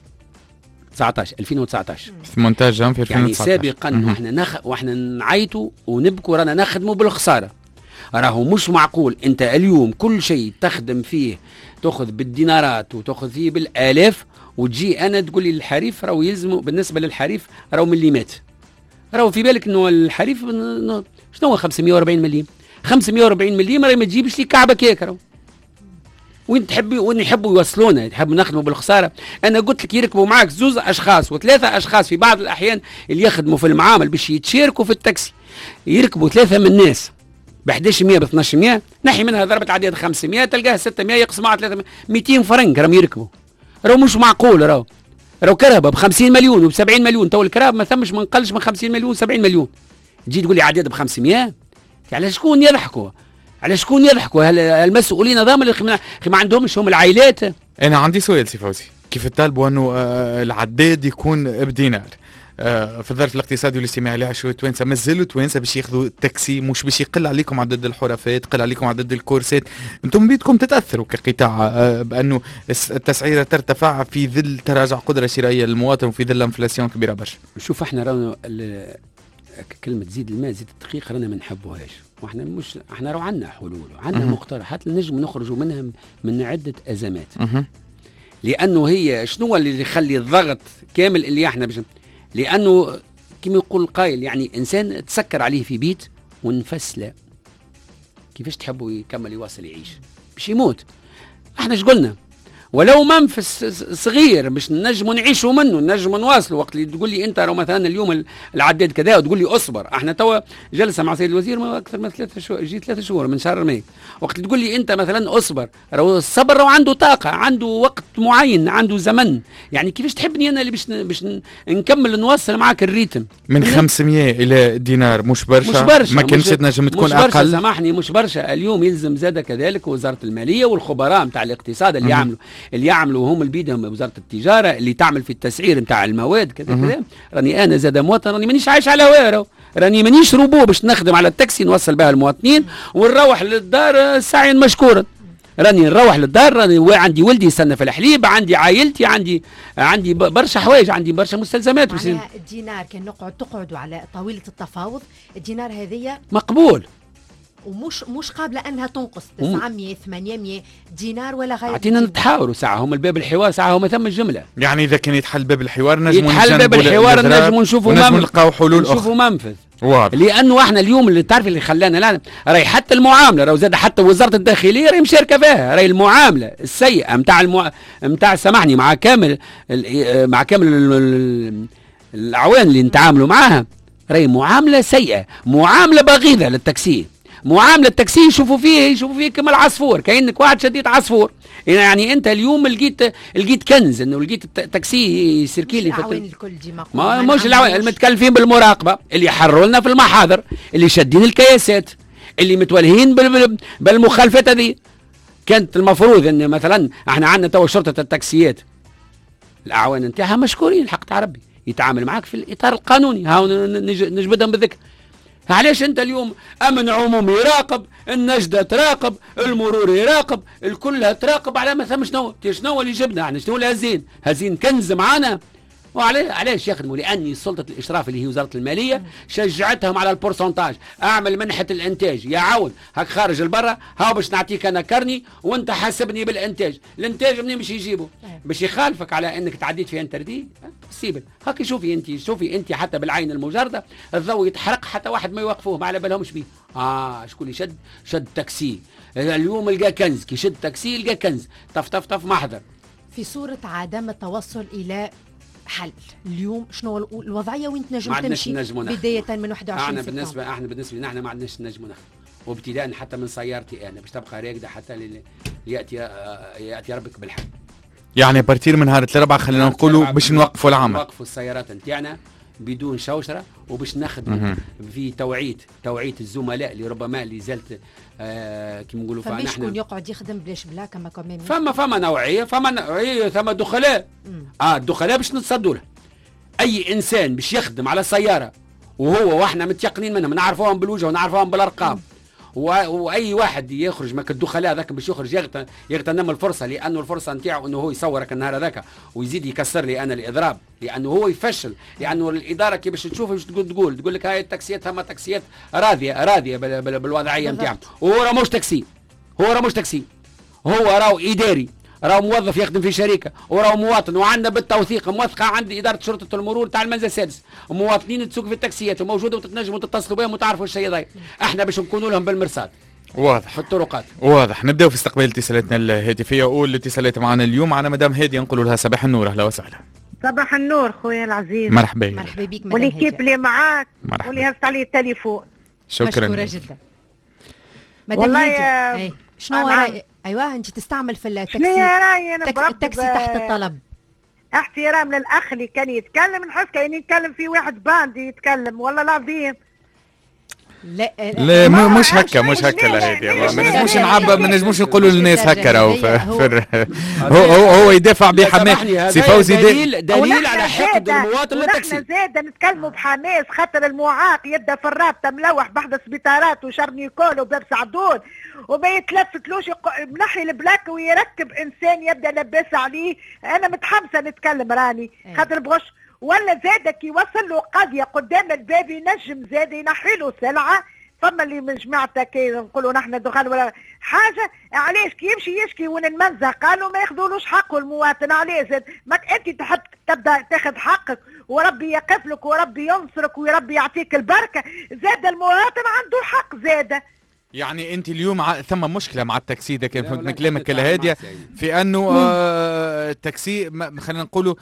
S3: 2019
S1: 18 جانفي 2019
S3: يعني سابقا. واحنا نعيطوا ونبكوا رانا نخدموا بالخسارة. راهو مش معقول انت اليوم كل شيء تخدم فيه تاخذ بالدينارات وتاخذ فيه بالالاف، وتجي انا تقول لي الحريف راهو يلزموا. بالنسبه للحريف راهو مليمات. راهو في بالك انه الحريف شنو هو 540 مليم. 540 مليم راهي ما تجيبش لي كعبه كيك. راهو وين يحبوا يوصلونا، يحبوا نخدموا بالخساره. انا قلت لك يركبوا معاك زوز اشخاص وثلاثه اشخاص في بعض الاحيان اللي يخدموا في المعامل باش يتشاركوا في التاكسي، يركبوا ثلاثه من الناس ب 1100 ب 1200، نحي منها ضربة عدد 500 تلقاها 600 يقسموا على 300 200 فرنك راهم يركبوا. راهو مش معقول. راهو كرهبه ب 50 مليون وب 70 مليون. تو الكرهب ما ثمش ما نقلش من 50 مليون 70 مليون. تجي تقول لي عدد ب 500. على شكون يضحكوا؟ على شكون يضحكوا؟ المسؤولين هذوما اللي ما عندهمش هم العائلات.
S1: انا عندي سؤال سي فوزي، كيف تطالبوا انه العداد يكون بدينار؟ في الظرف الاقتصادي والاجتماعي اللي عاشوا التوانسه مازالوا توانسه باش ياخذوا التاكسي، مش باش يقل عليكم عدد الحرفات، يقل عليكم عدد الكورسات. انتم بيدكم تتاثروا كقطاع بانه التسعيره ترتفع في ظل تراجع قدره شرائيه للمواطن وفي ظل انفلاسيون كبيره برشا.
S3: شوف احنا رانا كلمه زيد الماء زيد الدقيق رانا ما نحبوهاش، واحنا مش احنا راهو عندنا حلول وعندنا مقترحات نجم نخرجوا منها من عده ازمات. لانه هي شنو اللي يخلي الضغط كامل اللي احنا لأنه كما يقول القائل يعني إنسان تسكر عليه في بيت ونفسله، كيفاش تحبوا يكمل يواصل يعيش؟ باش يموت. احنا شقلنا ولو منفس صغير باش نجموا نعيشوا منه، نجموا نواصلوا. وقت اللي تقول لي انت لو مثلا اليوم العداد كذا وتقول لي اصبر، احنا توا جلسه مع سيد الوزير ما اكثر من 3 شهور، جي 3 شهور من شهر ماي. وقت اللي تقول لي انت مثلا اصبر، راهو الصبر راهو عنده طاقه، عنده وقت معين، عنده زمن. يعني كيفاش تحبني انا اللي باش نكمل نواصل معك الريتم
S1: من 500 الى دينار؟ مش برشا ما كانش تنجم تكون
S3: اقل. سامحني مش برشا. اليوم يلزم زاد كذلك وزاره الماليه والخبراء نتاع الاقتصاد اللي يعملوا هم البيدهم وزاره التجاره اللي تعمل في التسعير نتاع المواد كذا كذا. راني انا زاد مواطن، راني مانيش عايش على هواه، راني مانيش روبو باش نخدم على التاكسي نوصل بها المواطنين ونروح للدار سعيا مشكورا. راني نروح للدار، راني عندي ولدي يستنى في الحليب، عندي عائلتي، عندي برشا حوايج، عندي برشا مستلزمات.
S2: الدينار كان تقعدوا على طاوله التفاوض، الدينار هذيا
S3: مقبول
S2: ومش قابله انها تنقص 900 800 دينار ولا غير.
S3: اعطينا نتحاوروا ساعه، هم الباب الحوار ساعه، هم ثم الجمله.
S1: يعني اذا كان يتحل باب الحوار نجموا
S3: نجموا نشوفوا
S1: نلقاو حلول
S3: نشوفوا منفذ.
S1: واضح.
S3: لانه احنا اليوم اللي تعرف اللي خلانا لا راهي حتى المعامله، راهو زاد حتى وزاره الداخليه راهي مشاركه فيها، راهي المعامله السيئه نتاع سامحني مع كامل الاعوان اللي نتعاملوا معاها، راهي معامله سيئه، معامله بغيضه للتاكسي. معامله التاكسي يشوفوا فيه كما العصفور، كأنك واحد شديد عصفور. يعني انت اليوم لقيت كنز، انه لقيت تاكسي يسيركيلي
S2: في الكل
S3: ما مش العوائل المتكلفين بالمراقبه اللي يحروا لنا في المحاضر، اللي شادين الكياسات، اللي متولهين بالمخالفات هذه. كانت المفروض ان مثلا احنا عندنا تو شرطه التاكسيات الاعوان نتاعها مشكورين حق تاع ربي، يتعامل معك في الاطار القانوني. ها نجبدهم بالذكر. علاش انت اليوم امن عمومي يراقب، النجده تراقب، المرور يراقب، الكل تراقب على ما ثم شنو اللي جبنا احنا، شنو اللي هزين كنز معانا. وعلاش يخدموا؟ لاني سلطه الاشراف اللي هي وزاره الماليه شجعتهم على البورسنتاج. اعمل منحه الانتاج يا عون، هاك خارج البرة، هاو باش نعطيك انا كرني وانت حاسبني بالانتاج. الانتاج منين باش يجيبه؟ باش يخالفك على انك تعديت في انتردي سيبل. هاك شوفي انت حتى بالعين المجرده الضوء يتحرق حتى واحد ما يوقفوه، ما على بالهمش بيه. شكون اللي شد تاكسي اليوم لقى كنز، كي شد تاكسي لقى كنز، طف محضر.
S2: في صورة عدم التوصل إلى حل اليوم شنو الوضعية وين تنجم تمشي بداية من 21 سبتمبر؟
S3: احنا بالنسبة لنا ما عندناش نجم نخدم، وابتداء حتى من سيارتي انا باش تبقى راكدة حتى ياتي ربك بالحل.
S1: يعني بارتير من نهار الاربعاء خلينا نقولوا باش نوقفوا العمل،
S3: نوقفوا السيارات نتاعنا بدون شوشره، وباش نخدم في توعيه الزملاء اللي ربما اللي زالت كيما نقولوا
S2: فما شكون يقعد يخدم بلاش بلا كما كمان
S3: فما نوعيه ثم دخلاء. الدخلاء باش نتصدوا له. اي انسان باش يخدم على سياره واحنا متيقنين منهم، نعرفوهم بالوجه ونعرفوهم بالارقام، واي واحد يخرج ما الدخلاء هذاك باش يخرج يغتنم الفرصه، لانه الفرصه نتاعو انه هو يصورك النهار هذاك ويزيد يكسر لي انا الاضراب، لانه هو يفشل، لانه الاداره كي باش تشوف باش تقول لك هاي التاكسيات ثم تاكسيات راضيه بالوضعيه نتاعهم، وهو راه مش تاكسي، هو راهو اداري، راهو موظف يخدم في شركه، وراهو مواطن، وعندنا بالتوثيق موثقه عند اداره شرطه المرور تاع المنزل السادس، مواطنين تسوق في التاكسيات وموجوده وتتنجموا تتصلوا بهم وتعرفوا الشيء هذا. احنا باش نكونوا لهم بالمرصاد
S1: واضح
S3: في الطرقات.
S1: واضح. نبداو في استقبال اتصالاتنا الهاتفيه، والاتصالات معنا اليوم معنا مدام هاديه، نقولوا لها صباح النور. اهلا وسهلا.
S4: صباح النور خويا العزيز.
S1: مرحبا
S2: بك مدام
S4: واللي كيف اللي معاك
S1: مرحبا.
S4: واللي هزت عليه التليفون.
S1: شكرا.
S2: مشكوره جدا مدام هاديه. شنو رايك؟ ايوه انت تستعمل في التاكسي.
S4: شنو رايي انا
S2: التاكسي تحت الطلب.
S4: احترام للاخ اللي كان يتكلم، نحس كان يتكلم في واحد باندي يتكلم والله العظيم.
S1: لا مش هكا لا هادي، ما نجموش نقولوا للناس هكا. راهو هو يدافع بحماس. سي فوزي
S3: دليل على حقد المواطن للتاكسي.
S4: نحن زاد نتكلموا بحماس خاطر المعاق يبدا في الرابطه ملوح بحد سبيطارات وشرنيكول وباب سعدون وما يتلفتلوش منحي البلاك ويركب انسان يبدا لباس عليه. انا متحمسه نتكلم راني خاطر بغش ولا زادك يوصل له قضيه قدام الباب ينجم زاد ينحي له سلعه. فما اللي من جماعتك نقولوا نحن دخل ولا حاجه، علاش كي يمشي يشكي وين المنزه قالوا ما ياخذولوش حقه المواطن. علاش زاد ما انت تحب تبدا تاخذ حقك وربي يقف لك وربي ينصرك وربي يعطيك البركه، زاد المواطن عنده الحق زاد.
S1: يعني انت اليوم ثم مشكله مع التاكسي ده، كان فهمت من كلامك الهاديه في انه التاكسي خلينا نقولوا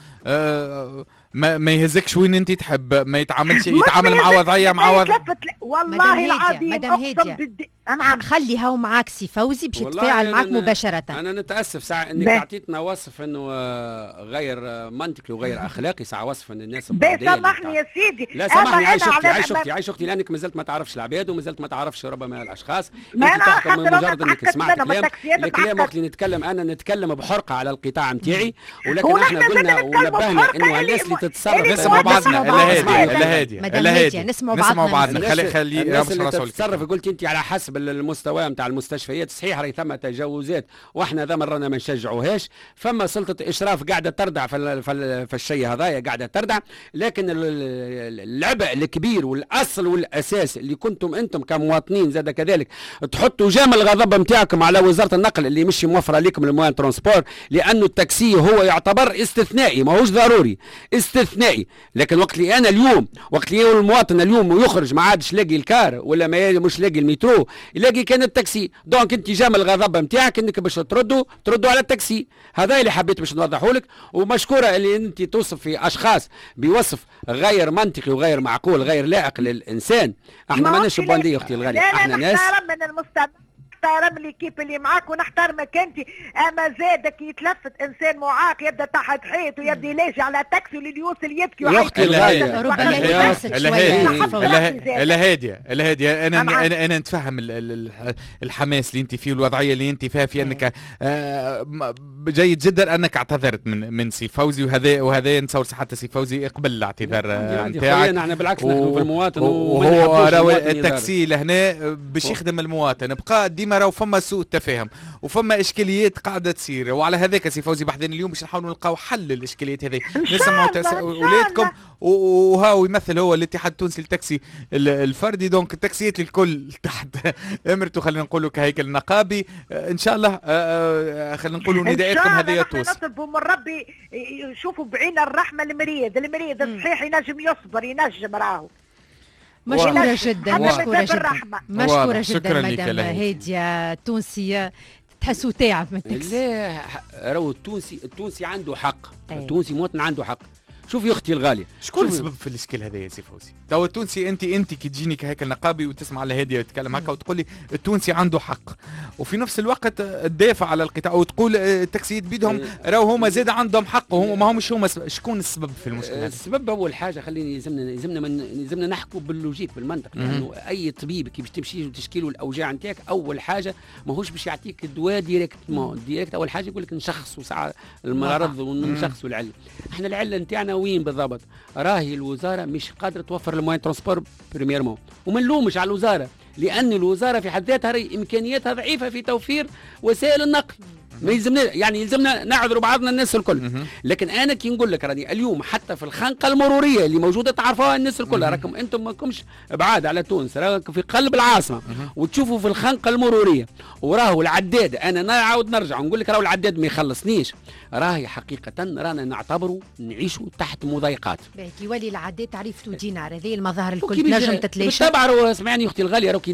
S1: ما يهزكش وين انت تحب، ما يتعاملش يتعامل مع وضعيه
S4: والله العظيم
S2: انا خلي هاو معاك سي فوزي باش يتفاعل معك مباشره.
S3: انا نتاسف ساعه انك اعطيتنا وصف انه غير منطقي وغير اخلاقي، ساعه وصف ان الناس
S4: سامحني يا سيدي.
S3: لا سامحني، عايش اختي لانك مازلت ما تعرفش العباد ومازلت ما تعرفش ربما الاشخاص.
S4: ما انا
S3: تحكم من مجرد انك سمعت الكلام وقت اللي نتكلم انا نتكلم بحرقه على القطاع نتاعي، ولكن احنا قلنا ونبهنا انه الناس اللي تتصرف
S1: نسمعوا بعضنا. الهاديه
S2: نسمعوا
S1: بعضنا. خلي
S3: الناس اللي تتصرف. قلت انت على حسب المستوى نتاع المستشفيات، صحيح راهي ثم تجاوزات واحنا ذا رانا ما نشجعوهاش. فما سلطه اشراف قاعده تردع في الشيء هذايا قاعده تردع، لكن العبء الكبير والاصل والاساس اللي كنتم انتم كمواطنين زاد كذلك تحطوا جام الغضب نتاعكم على وزاره النقل اللي مش موفره لكم الموان ترانسبور، لانه التاكسي هو يعتبر استثنائي ماهوش ضروري، استثنائي. لكن وقت اللي انا اليوم وقت اللي المواطن اليوم يخرج ما عادش لاقي الكار ولا ما مش لاقي المترو، يلاقي كان التاكسي. دونك انت جام الغضب نتاعك انك باش تردوا على التاكسي. هذا اللي حبيت باش نوضحه لك. ومشكوره اللي انت توصف في اشخاص بوصف غير منطقي وغير معقول غير لائق للانسان. احنا ماناش بونديه اختي الغاليه، احنا ناس
S4: من المستمع نحترم ليكيب اللي معاك ونحترمك انت، اما زادك يتلفت انسان معاق يبدا تحت حيط ويبدا يلاجي على التاكسي اللي يوصل يبكي
S3: يا اختي الغاليه.
S1: الهاديه انا نتفهم الحماس اللي انت فيه والوضعيه اللي انت فيها في انك جيد جدا انك اعتذرت من سي فوزي، وهذا نتصور حتى سي فوزي يقبل الاعتذار نتاعك.
S3: نحن بالعكس نحن في المواطن،
S1: وهو التاكسي لهنا باش يخدم المواطن. بقى ديما فما راهو فما سوء تفاهم وفما اشكاليات قاعده تصير، وعلى هذاك سي فوزي بحذين اليوم باش نحاولوا نلقاو حل للاشكاليات هذه. نسمعوا ولادكم وهاو يمثل هو الاتحاد التونسي للتاكسي الفردي، دونك التاكسيات الكل تحت امرته خلينا نقولوا كهيكل نقابي. ان شاء الله خلينا نقولوا نداءاتكم هذه توصل.
S4: نطلبوا من ربي يشوفوا بعين الرحمه المريض صحيح ينجم يصبر ينجم راهو.
S2: مشكورة جدا مشكورة جدا مشكورة جدا
S1: مدام
S2: هادية تونسية تحسوا تعب من التاكسي.
S3: لا راهو التونسي عنده حق، التونسي مواطن عنده حق. شوفي اختي الغاليه،
S1: شكون السبب في الاشكال هذا يا سي فوزي؟ توا التونسي انت كي تجيني كهيكل نقابي وتسمع على هاديه وتتكلم هكا وتقول لي التونسي عنده حق، وفي نفس الوقت تدافع على القطاع وتقول التاكسيات بيدهم راهو هما زاد عندهم حق وهم ما همش هما. شكون السبب في المشكله هذه؟
S3: السبب اول حاجه خليني يلزمنا نحكوا باللوجيك بالمنطق، لانه اي طبيب كي باش تمشي وتشكي له الاوجاع نتاعك اول حاجه ماهوش باش يعطيك الدواء ديريكت. اول حاجه يقول لك نشخصوا ساعه المرض ونشخصوا العله. احنا العله نتاعنا وين بالضبط؟ راهي الوزاره مش قادره توفر الموين ترونسبور بريميرمون، وما نلومش على الوزاره، لان الوزاره في حد ذاتها امكانياتها ضعيفه في توفير وسائل النقل. ما يلزمنا نعذروا بعضنا الناس الكل. لكن انا كي نقول لك راني اليوم حتى في الخنقه المروريه اللي موجوده تعرفوها الناس الكل، راكم انتم ما كمش بعاد على تونس، راكم في قلب العاصمه وتشوفوا في الخنقه المروريه وراهو العداد. انا نعاود نرجع ونقول لك راهو العداد ما يخلصنيش، راهي حقيقه رانا نعتبروا نعيشوا تحت مضايقات.
S2: يولي العداد تعريف دينار، هذه المظاهر الكل تنجم تتلاشى.
S3: بالطبع اسمعني اختي الغاليه، راكي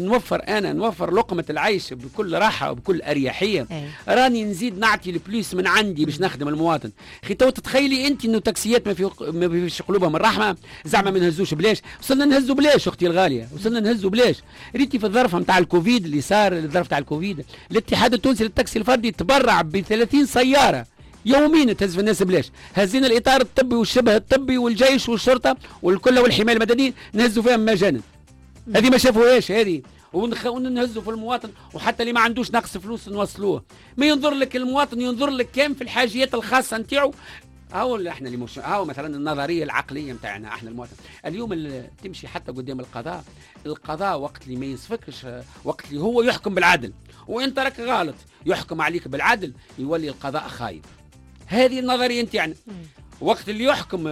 S3: نوفر لقمه العيش بكل راحه وبكل اريحيه. راني نزيد نعطي البليس من عندي باش نخدم المواطن. اخي تو تتخيلي انت انه تاكسيات ما فيش قلوبها من الرحمه، زعما ما نهزوش بلاش. وصلنا نهزوا بلاش اختي الغاليه، وصلنا نهزوا بلاش. ريتي في الظرف نتاع الكوفيد اللي صار، الظرف تاع الكوفيد الاتحاد التونسي للتاكسي الفردي تبرع ب 30 سياره يوميا تهز في الناس بلاش. هزينا الاطار الطبي والشبه الطبي والجيش والشرطه والكل والحمايه المدنيه نهزوا فيهم مجانا. هذه ما شافوهاش هذه، ونهزوا في المواطن، وحتى اللي ما عندوش نقص فلوس نوصلوه. ما ينظر لك المواطن، ينظر لك كام في الحاجيات الخاصه نتاعو. هاو احنا اللي مش هاو مثلا النظريه العقليه نتاعنا احنا المواطن. اليوم اللي تمشي حتى قدام القضاء وقت اللي ما يصفكش، وقت اللي هو يحكم بالعدل وانت راك غلط يحكم عليك بالعدل، يولي القضاء خايب. هذه النظريه نتاعنا. وقت اللي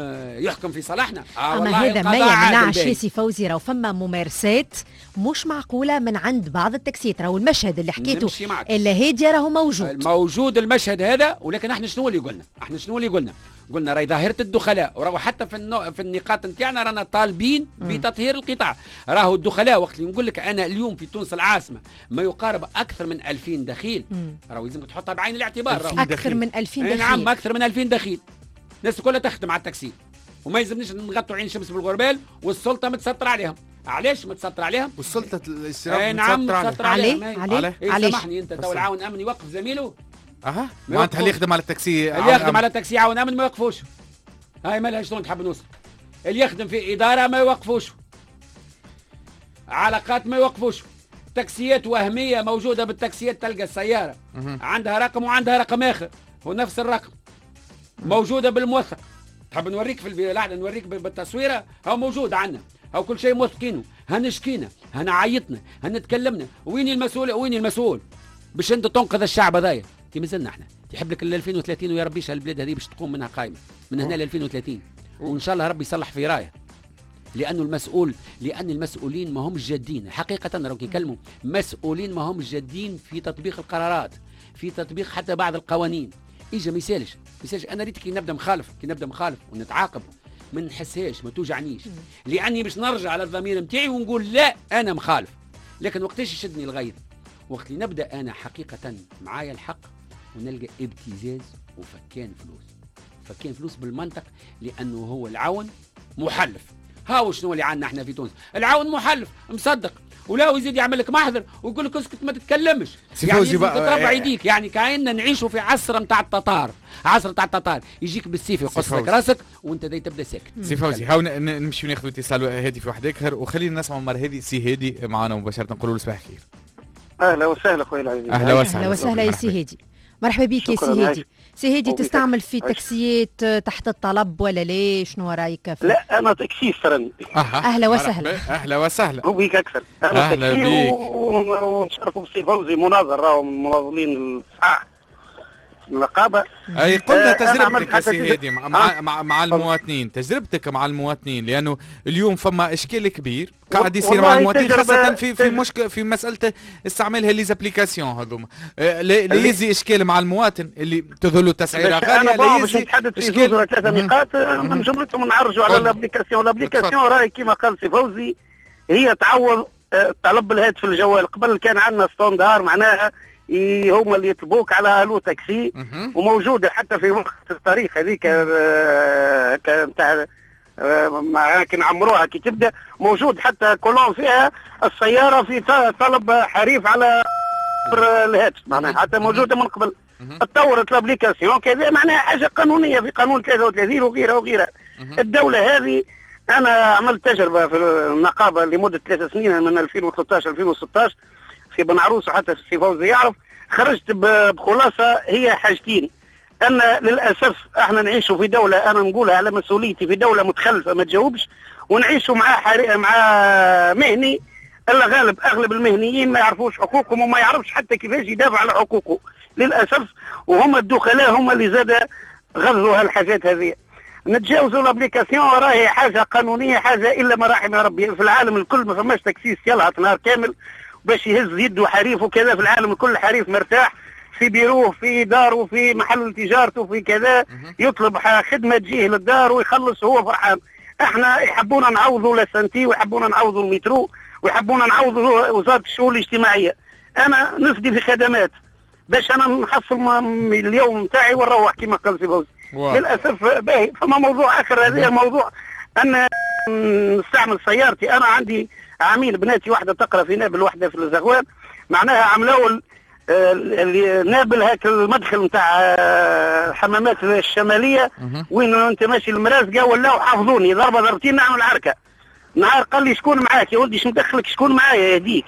S3: يحكم في صلاحنا.
S2: اما هذا ما يمنعش يا سي فوزي، راهو فما ممارسات مش معقوله من عند بعض التاكسيات. راهو المشهد اللي حكيته اللي هاديه راهو موجود
S3: المشهد هذا. ولكن احنا شنو اللي قلنا؟ قلنا راهي ظاهره الدخلاء، وراهو حتى في النقاط نتاعنا رانا طالبين بتطهير القطاع. راهو الدخلاء وقت اللي نقول لك انا اليوم في تونس العاصمه ما يقارب اكثر من 2000 دخيل، راهو لازم تحطها بعين الاعتبار.
S2: اكثر من 2000 دخيل.
S3: نعم اكثر من 2000 دخيل. الناس كلها تخدم على التاكسي، وما يلزمنيش نغطوا عين الشمس بالغربال والسلطه متستر عليهم. علاش متستر عليهم؟
S1: والسلطه الاشتراك
S3: متستر عليهم.
S2: عليه
S3: سامحني انت تو العاون امن يوقف زميله.
S1: معناتها اللي يخدم على التاكسي
S3: اللي يخدم على التاكسي عاون امن ما يوقفوش. هاي مالها شلون تحب نوصل؟ اللي يخدم في اداره ما يوقفوش، علاقات ما يوقفوش. تاكسيات وهميه موجوده بالتاكسيات، تلقى السياره عندها رقم وعندها رقم اخر هو نفس الرقم، موجوده بالموثق. تحب نوريك في لحظه نوريك بالتصويره، هو موجود عندنا، هو كل شيء موثقينه. هنشكينا، هنعيطنا، هنتكلمنا. وين المسؤول باش انت تنقذ الشعب هذايا؟ كي مازلنا احنا يحب لك ل 2030 ويا ربيش البلاد هذه باش تقوم منها قائمه من هنا ل 2030، وان شاء الله ربي يصلح في رايه. لان المسؤولين ما همش جادين حقيقه. راهم يكلموا مسؤولين ما همش جادين في تطبيق القرارات، في تطبيق حتى بعض القوانين. ما يسالش. انا ريت كي نبدا مخالف ونتعاقب ما نحسهاش، ما توجعنيش، لاني باش نرجع على الضمير نتاعي ونقول لا انا مخالف. لكن وقتاش يشدني الغيظ؟ وقت اللي نبدا انا حقيقه معايا الحق ونلقى ابتزاز فكان فلوس بالمنطق، لانه هو العون محلف. هاو شنو اللي عندنا احنا في تونس؟ العون محلف مصدق، ولا يزيد يعمل لك محضر ويقول لك اسكت ما تتكلمش، يعني ترفع يديك. يعني كأننا نعيشوا في عصر نتاع التتار، يجيك بالسيف يقص لك راسك وانت تبدا ساكت.
S1: سي فوزي هاو نمشي ناخذ اتصال هاتفي واحد اخر، وخلينا نسمعوا مره هذه سي هادي معنا مباشره. نقولوا له صباح الخير.
S5: اهلا وسهلا خويا العزيز.
S2: اهلا وسهلا يا سي هادي. مرحبا بك يا سي هادي. سي هادي تستعمل في
S5: عايش.
S2: تاكسيات تحت الطلب ولا لا؟ شنو رايك؟
S5: لا انا تاكسي فرني.
S2: اهلا وسهلا.
S1: اهلا وسهلا.
S5: هو بيك اكثر. انا
S1: أهلا
S5: تاكسي
S1: بيك.
S5: ونشرفوا بسي فوزي مناظر راهو من مناضلين الصحاح النقابه.
S1: اي قلنا
S5: أنا
S1: تجربتك
S5: عملت
S1: يا
S5: حتى
S1: سي هادي مع المواطنين، تجربتك مع المواطنين، لانه اليوم فما اشكال كبير قاعد يصير مع المواطنين، خاصه في مشكله في مساله استعمال ليزابليكاسيون هذوما. اللي يزي اشكال مع المواطن اللي تظهر له تسعيره غاليه،
S5: انا باش نتحدث في زوج ولا ثلاثه نقاط من جملتهم نعرجوا على الابليكاسيون راهي كما قال سي فوزي هي تعوض طلب الهاتف الجوال. قبل كان عندنا ستوندار معناها هما اللي يطلبوك على الو تاكسي، وموجوده حتى في وقت التاريخ هذيك نتاع كي نعمروها كي تبدا موجود حتى كولون فيها السياره في طلب حريف على الهاتف معناها حتى موجوده من قبل. تطورت الابليكاسيون كذا معناها حاجه قانونيه في قانون 33 وغيرها وغيرها. الدوله هذه انا عملت تجربه في النقابه لمده 3 سنين من 2013 2016 في بن عروس، وحتى في سي فوزي يعرف. خرجت بخلاصه هي حاجتين، ان للاسف احنا نعيشوا في دوله، انا نقولها على مسؤوليتي، في دوله متخلفه ما تجاوبش، ونعيشوا مع مهني الا اغلب المهنيين ما يعرفوش حقوقهم وما يعرفش حتى كيفاش يدافع على حقوقه للاسف، وهم الدخلاء هم اللي زاد غزوا هالحاجات هذه. نتجاوزوا الابليكاسيون راهي حاجه قانونيه، حاجه الا ما رحم ربي. في العالم الكل ما فماش تكسيس يلهط نهار كامل باش يهز يده حريف وكذا. في العالم الكل حريف مرتاح في بيروه في داره في محل تجارته في كذا، يطلب خدمه تجيه للدار ويخلص وهو فرحان. احنا يحبونا نعوضوا لاسانتي ويحبونا نعوضوا المترو ويحبونا نعوضوا وزاره الشؤون الاجتماعيه. انا نفدي في خدمات باش انا نحصل اليوم نتاعي ونروح كما قال سي فوزي. للاسف باهي. فما موضوع اخر، هذا موضوع ان نستعمل سيارتي. انا عندي عميل بناتي واحده تقرا في نابل واحده في الزغوان، معناها عملوا نابل هاك المدخل نتاع الحمامات الشماليه وين انت ماشي المرازقه، ولاو حافظوني ضربه ضربتين نعمل عركه. نهار قال لي شكون معاك يا ولدي، ايش مدخلك شكون معايا يهديك.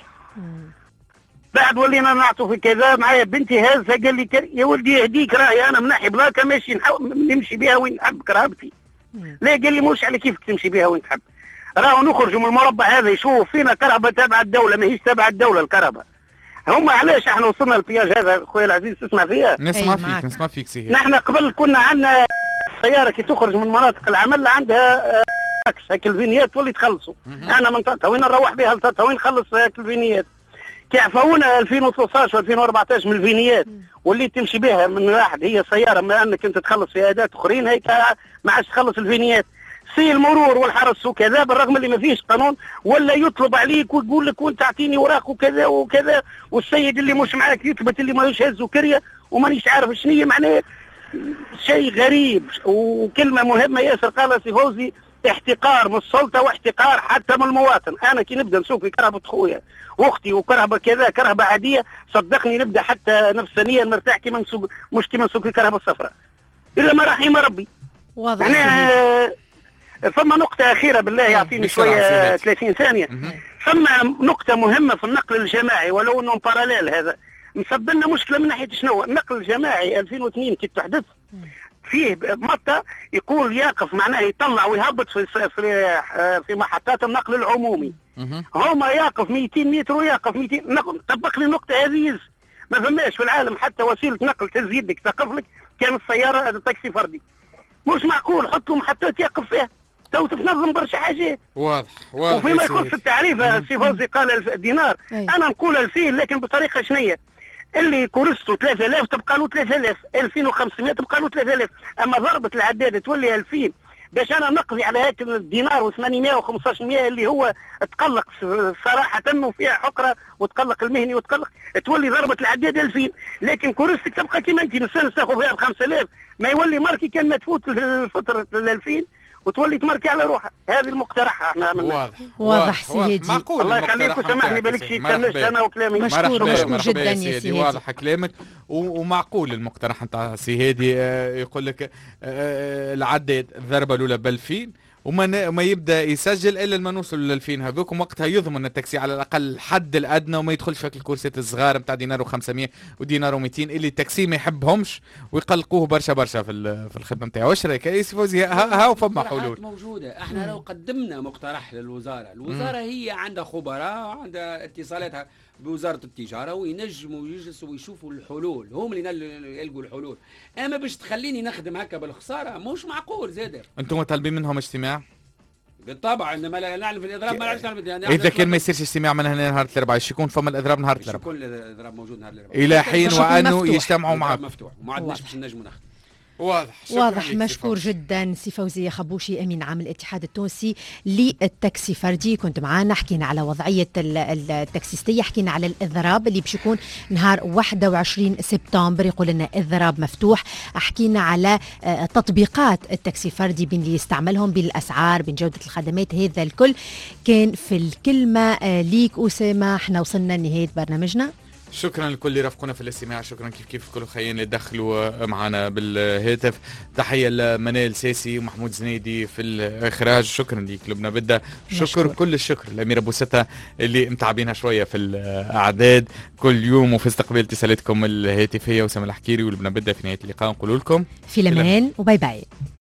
S5: بعد ولينا نعطوا في كذا معايا بنتي هازه، قال لي يا ولدي يهديك راهي انا منحي بلاكه ماشي نمشي بها وين نحب كرهبتي. لا قال لي موش على كيفك تمشي بها وين تحب، راهو نخرجوا من المربع هذا يشوفوا فينا كرهبه تابعه الدوله ماهيش تابعه الدوله الكرهبه. هما علاش احنا وصلنا للبياج هذا خويا العزيز تسمع فيها؟
S1: نسمع فيك سي.
S5: نحن قبل كنا عندنا السياره كي تخرج من مناطق العمل عندها هاك الفينيات تولي تخلصوا. انا من تطاوين نروح بها لتطاوين نخلص هاك الفينيات. كي عفونا 2013 2014 من الفينيات واللي تمشي بها من واحد هي سياره، ما انك انت تخلص في اداه اخرين هيك ما عادش تخلص الفينيات. سي المرور والحرس وكذا بالرغم اللي ما فيش قانون ولا يطلب عليك ويقول لك وانت اعطيني وراك وكذا وكذا، والسيد اللي مش معاك يثبت اللي ماهوش هز كريه ومانيش عارف شنو هي. معناه شيء غريب. وكلمه مهمه ياسر قالها سي فوزي، احتقار من السلطه واحتقار حتى من المواطن. انا كي نبدا نسوق في كرهبه خويا واختي وكرهبه كذا كرهبه عاديه، صدقني نبدا حتى نفسانيا مرتاح كيما نسوق، مش كيما نسوق في كرهبه الصفراء الا ما رحم ربي.
S2: واضح.
S5: يعني ثم نقطة أخيرة بالله يعطيني شوية 30 ثانية. ثم نقطة مهمة في النقل الجماعي ولو أنه باراليل هذا مسبب لنا مشكلة من ناحية شنو؟ النقل الجماعي 2002 كي تحدث فيه متى يقول يقف معناه يطلع ويهبط في محطات النقل العمومي. هما يقف 200 متر ويقف 200. طبق لي النقطة هذه ما فماش في العالم حتى وسيلة نقل تهز يدك تقف لك كانت السيارة هذا تاكسي فردي. مش معقول حط له محطات يقف فيها تو تنظم برشا حاجات.
S1: واضح.
S5: وفيما يخص التعريف السي فوزي قال الدينار، انا نقول 2000 لكن بطريقه شنيه؟ اللي كورسته 3000 تبقى له 3000، 2500 تبقى له 3000، اما ضربه العداده تولي 2000 باش انا نقضي على هيك الدينار و800 و1500 اللي هو تقلق صراحه وفيها حقره وتقلق المهني وتقلق تولي ضربه العداده 2000، لكن كورستك تبقى كيما انت نسان تاخذ فيها ب 5000 ما يولي ماركي كان ما تفوت فتره 2000 وتولي تماركي على روحها. هذه المقترحه احنا عملناها.
S2: واضح سيدي.
S1: معقول.
S5: الله يخليك وسامحني بالك شي تكملت انا وكلامي.
S2: مشكور جدا يا سيدي.
S1: واضح كلامك ومعقول المقترح نتاع سي هادي. يقول لك العداد الضربه الاولى ب 2000 وما يبدا يسجل الا لما نوصل ل 2000 هذوك، وقتها يضمن التاكسي على الاقل الحد الادنى وما يدخلش في الكورسات الصغار نتاع دينار و500 ودينار و200 اللي التاكسي ما يحبهمش ويقلقوه برشا في الخدمه نتاعو. واش رايك يا سي فوزي؟ ها فما حلول
S3: موجوده. احنا لو قدمنا مقترح للوزاره، الوزاره هي عندها خبراء، عندها اتصالاتها بوزاره التجاره، وينجموا يجلسوا ويشوفوا الحلول، هم اللي يلقوا الحلول. اما باش تخليني نخدم هكا بالخساره مش معقول. زاد
S1: انتم طالبين منهم اجتماع؟
S3: بالطبع، انما لا نعرف الاضراب ما نعرفش نعرف.
S1: اذا كان ما يصيرش اجتماع من هنا نهار الاربعاء، ايش يكون فما الاضراب نهار الاربعاء؟
S3: يكون الاضراب موجود نهار الاربعاء
S1: الى حين وانه يجتمعوا معكم
S3: مفتوح، وما عندناش باش نجموا نخدم.
S2: واضح. مشكور جدا سي فوزي خبوشي، امين عام الاتحاد التونسي للتاكسي فردي، كنت معنا. حكينا على وضعيه التاكسيستيه، حكينا على الاضراب اللي باش يكون نهار 21 سبتمبر، يقول لنا اضراب مفتوح. حكينا على تطبيقات التاكسي فردي بين اللي يستعملهم، بين الاسعار، بين جوده الخدمات، هذا الكل كان في الكلمه ليك اسامه. احنا وصلنا لنهايه برنامجنا.
S1: شكرا لكل اللي رافقونا في الاستماع، شكرا كيف كل خيين اللي دخلوا معنا بالهاتف. تحيه لمنال ساسي ومحمود زنيدي في الاخراج، شكرا ليك لبنى بدة. شكر كل الشكر لأميرة بوستة اللي متعبينها شويه في الاعداد كل يوم وفي استقبال اتصالاتكم الهاتفيه. وسام الحكيري ولبنى بدة في نهايه اللقاء نقول لكم
S2: في الامان وباي باي.